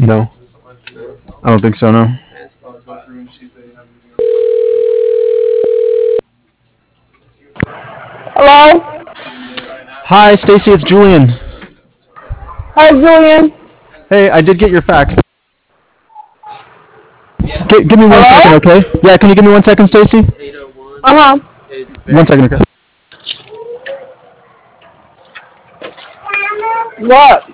No, I don't think so. No. Hello? Hi, Stacy. It's Julian. Hi, Julian. Hey, I did get your fax. Give me 1 second, Hello? okay? Yeah, can you give me 1 second, Stacy? Uh-huh. 1 second, okay? What?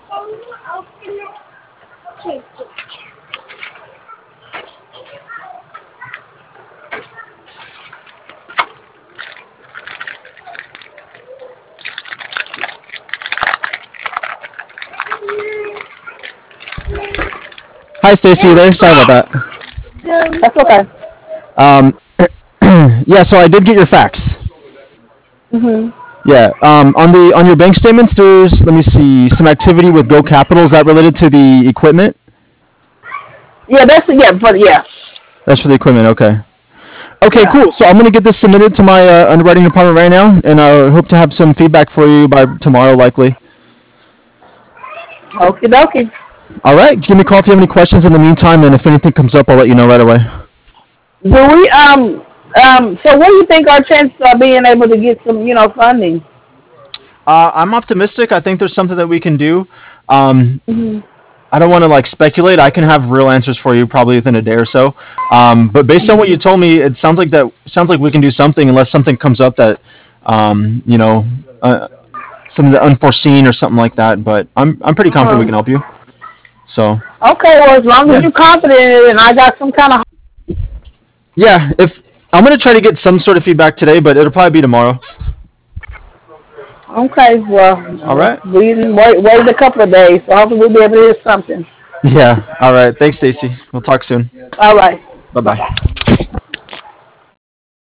Hi, Stacy. You there? Sorry about that. That's okay. Um, yeah. So I did get your fax. Mhm. Yeah. On your bank statements, there's, let me see, some activity with Go Capital. Is that related to the equipment? Yeah. That's for the equipment. Okay. Okay. Yeah. Cool. So I'm gonna get this submitted to my underwriting department right now, and I hope to have some feedback for you by tomorrow, likely. Okie dokie. All right. Give me a call if you have any questions in the meantime, and if anything comes up, I'll let you know right away. Do we so what do you think our chances are being able to get some, funding? I'm optimistic. I think there's something that we can do. Um, Mhm. I don't want to like speculate. I can have real answers for you probably within a day or so. But based on what you Mhm. told me, it sounds like we can do something unless something comes up that, um, you know, uh, something unforeseen or something like that. But I'm pretty confident we Uh-huh. can help you. So Okay, well as long as yeah, you're confident in it and I got some kind of yeah. If I'm gonna try to get some sort of feedback today, but it'll probably be tomorrow. okay, well All right. we waited a couple of days, so hopefully we'll be able to hear something. Yeah. All right. Thanks, Stacy. We'll talk soon. All right. Bye Bye bye. bye.